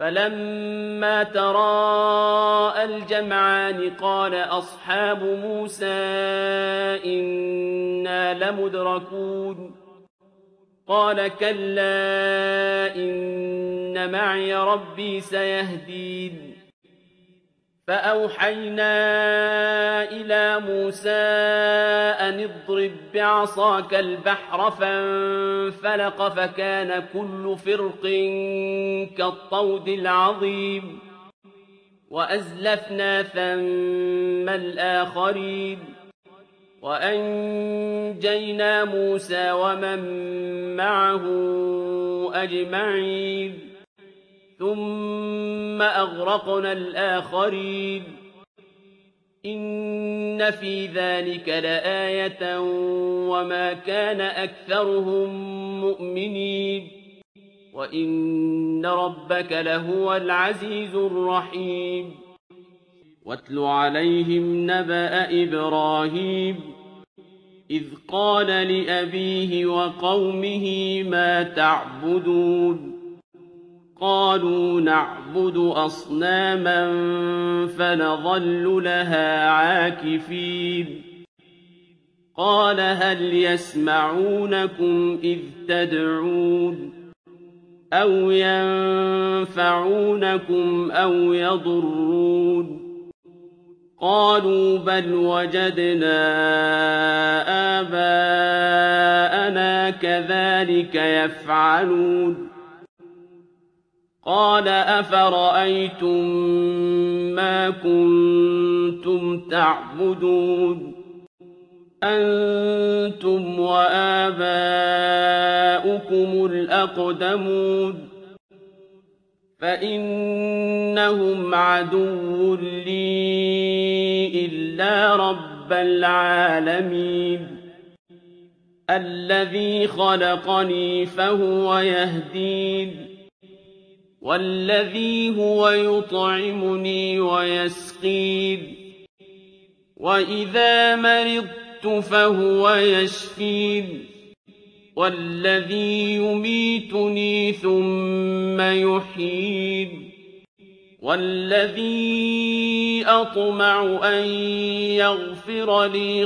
فَلَمَّا تَرَاءَى الْجَمْعَانِ قَالَ أَصْحَابُ مُوسَىٰ إِنَّا لَمُدْرَكُونَ قَالَ كَلَّا إِنَّ مَعِيَ رَبِّي سَيَهْدِينِ فَأَوْحَيْنَا إِلَىٰ مُوسَىٰ أَنِ اضْرِب بِّعَصَاكَ الْبَحْرَ فَانفَلَقَ فَكَانَ كُلُّ فِرْقٍ كَالطَّوْدِ الْعَظِيمِ وَأَزْلَفْنَا ثَمَّ الْآخَرِينَ وَأَنجَيْنَا مُوسَىٰ وَمَن مَّعَهُ أَجْمَعِينَ ثُمَّ أَغْرَقْنَا الْآخَرِينَ إِنَّ فِي ذَٰلِكَ لَآيَةً وَمَا كَانَ أَكْثَرُهُم مُّؤْمِنِينَ وَإِنَّ رَبَّكَ لَهُوَ الْعَزِيزُ الرَّحِيمُ وَاتْلُ عَلَيْهِمْ نَبَأَ إِبْرَاهِيمَ إِذْ قَالَ لِأَبِيهِ وَقَوْمِهِ مَا تَعْبُدُونَ قَالُوا نَعْبُدُ أَصْنَامًا فَنَظَلُّ لَهَا عَاكِفِينَ قَالَ هَلْ يَسْمَعُونَكُمْ إِذْ تَدْعُونَ أَوْ يَنفَعُونَكُمْ أَوْ يَضُرُّونَ قَالُوا بَلْ وَجَدْنَا آبَاءَنَا كَذَٰلِكَ يَفْعَلُونَ قَالَ أَفَرَأَيْتُم مَّا كُنتُمْ تَعْبُدُونَ أَنتُمْ وَآبَاؤُكُمُ الْأَقْدَمُونَ فَإِنَّهُمْ عَدُوٌّ لِّي إِلَّا رَبَّ الْعَالَمِينَ الَّذِي خَلَقَنِي فَهُوَ يَهْدِينِ وَالَّذِي هُوَ يُطْعِمُنِي وَيَسْقِينِ وَإِذَا مَرِضْتُ فَهُوَ يَشْفِينِ وَالَّذِي يُمِيتُنِي ثُمَّ يُحْيِينِ وَالَّذِي أَطْمَعُ أَن يَغْفِرَ لِي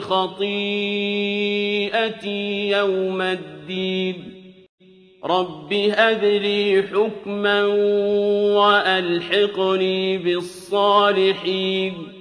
خَطِيئَتِي يَوْمَ الدِّينِ رَبِّ هَبْ لِي حُكْمًا وَأَلْحِقْنِي بِالصَّالِحِينَ